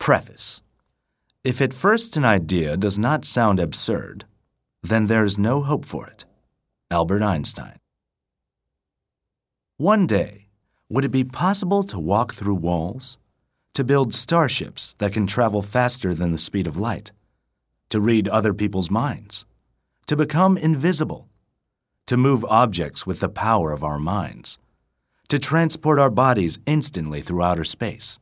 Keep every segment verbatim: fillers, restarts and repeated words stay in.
Preface. If at first an idea does not sound absurd, then there's no hope for it. Albert Einstein. One day, would it be possible to walk through walls? To build starships that can travel faster than the speed of light? To read other people's minds? To become invisible? To move objects with the power of our minds? To transport our bodies instantly through outer space?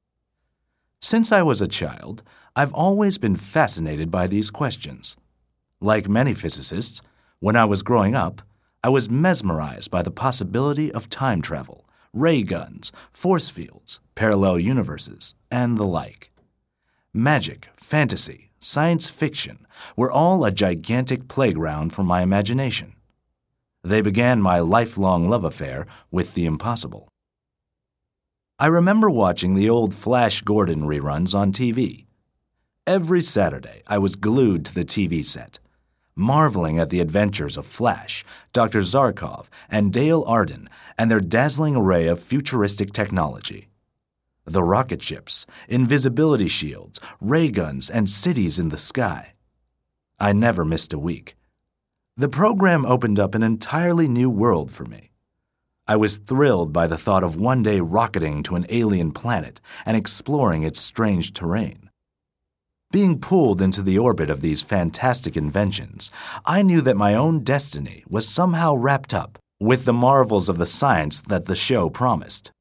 Since I was a child, I've always been fascinated by these questions. Like many physicists, when I was growing up, I was mesmerized by the possibility of time travel, ray guns, force fields, parallel universes, and the like. Magic, fantasy, science fiction were all a gigantic playground for my imagination. They began my lifelong love affair with the impossible. I remember watching the old Flash Gordon reruns on T V. Every Saturday, I was glued to the T V set, marveling at the adventures of Flash, Doctor Zarkov, and Dale Arden and their dazzling array of futuristic technology. The rocket ships, invisibility shields, ray guns, and cities in the sky. I never missed a week. The program opened up an entirely new world for me. I was thrilled by the thought of one day rocketing to an alien planet and exploring its strange terrain. Being pulled into the orbit of these fantastic inventions, I knew that my own destiny was somehow wrapped up with the marvels of the science that the show promised.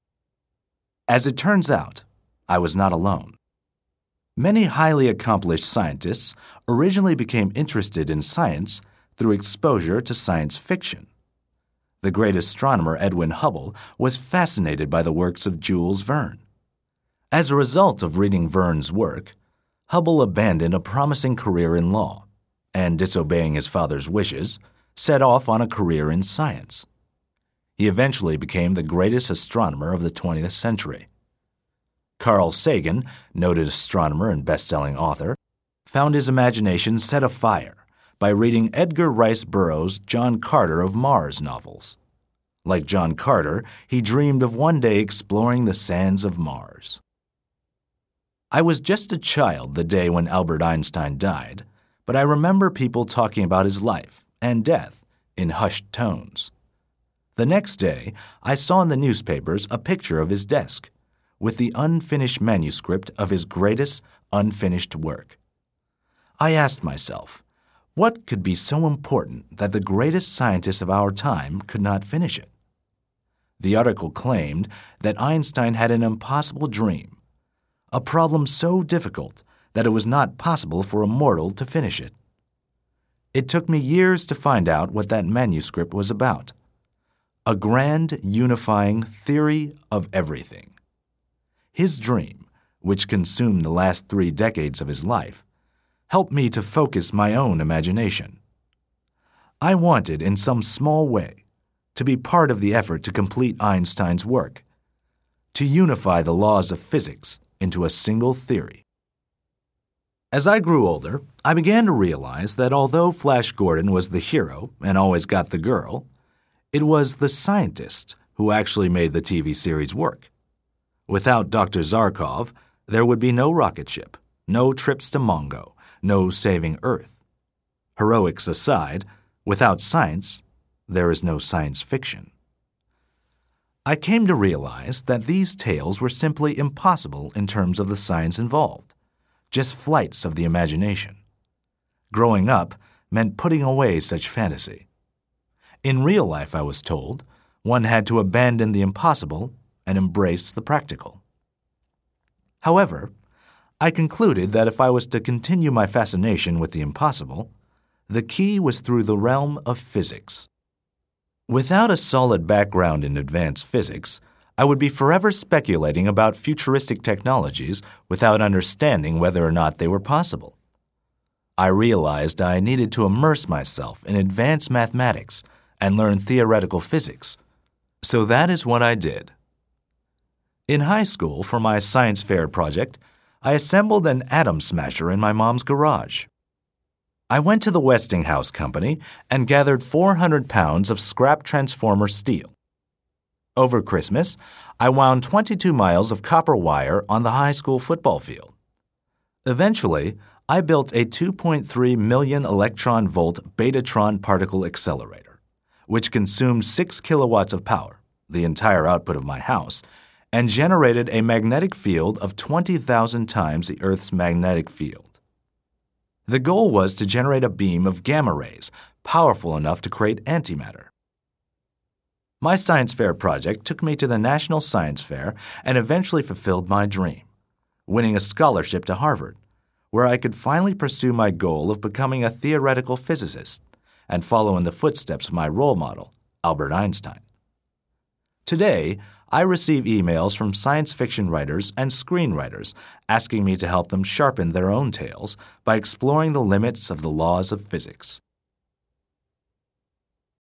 As it turns out, I was not alone. Many highly accomplished scientists originally became interested in science through exposure to science fiction. The great astronomer Edwin Hubble was fascinated by the works of Jules Verne. As a result of reading Verne's work, Hubble abandoned a promising career in law and, disobeying his father's wishes, set off on a career in science. He eventually became the greatest astronomer of the twentieth century. Carl Sagan, noted astronomer and best-selling author, found his imagination set afire by reading Edgar Rice Burroughs' John Carter of Mars novels. Like John Carter, he dreamed of one day exploring the sands of Mars. I was just a child the day when Albert Einstein died, but I remember people talking about his life and death in hushed tones. The next day, I saw in the newspapers a picture of his desk with the unfinished manuscript of his greatest unfinished work. I asked myself, what could be so important that the greatest scientist of our time could not finish it? The article claimed that Einstein had an impossible dream, a problem so difficult that it was not possible for a mortal to finish it. It took me years to find out what that manuscript was about. A grand, unifying theory of everything. His dream, which consumed the last three decades of his life, helped me to focus my own imagination. I wanted, in some small way, to be part of the effort to complete Einstein's work, to unify the laws of physics into a single theory. As I grew older, I began to realize that although Flash Gordon was the hero and always got the girl, it was the scientist who actually made the T V series work. Without Doctor Zarkov, there would be no rocket ship, no trips to Mongo, no saving Earth. Heroics aside, without science, there is no science fiction. I came to realize that these tales were simply impossible in terms of the science involved, just flights of the imagination. Growing up meant putting away such fantasy. In real life, I was told, one had to abandon the impossible and embrace the practical. However, I concluded that if I was to continue my fascination with the impossible, the key was through the realm of physics. Without a solid background in advanced physics, I would be forever speculating about futuristic technologies without understanding whether or not they were possible. I realized I needed to immerse myself in advanced mathematics and learn theoretical physics, so that is what I did. In high school, for my science fair project, I assembled an atom smasher in my mom's garage. I went to the Westinghouse Company and gathered four hundred pounds of scrap transformer steel. Over Christmas, I wound twenty-two miles of copper wire on the high school football field. Eventually, I built a two point three million electron volt Betatron particle accelerator, which consumed six kilowatts of power, the entire output of my house, and generated a magnetic field of twenty thousand times the Earth's magnetic field. The goal was to generate a beam of gamma rays powerful enough to create antimatter. My science fair project took me to the National Science Fair and eventually fulfilled my dream, winning a scholarship to Harvard, where I could finally pursue my goal of becoming a theoretical physicist and follow in the footsteps of my role model, Albert Einstein. Today, I receive emails from science fiction writers and screenwriters asking me to help them sharpen their own tales by exploring the limits of the laws of physics.